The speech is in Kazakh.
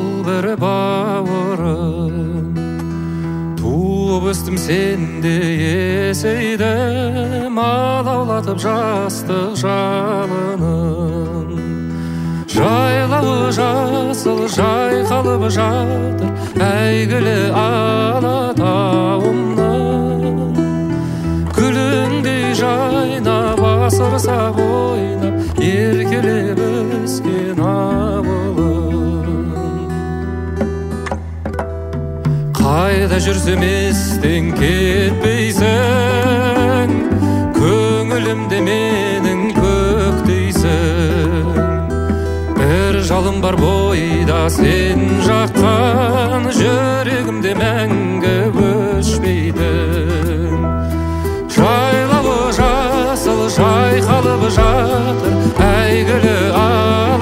бір бауырым. Туып өстім сенде есейдім, алаулатып жастық жалынын. Жайлауы жасыл жайқалып жатыр әйгілі Алатауымнан. Гүліңдей жайнап асырсап ойнап еркелеп өскен ауылым. Қайда жүрсем естен кетпейсің, көңілімде менің көктейсің. Бір жалын бар бойда сен жаққан, жүрегімде мәңгі өшпейдің. Жайлауы жасыл жайқалып жатыр әйгілі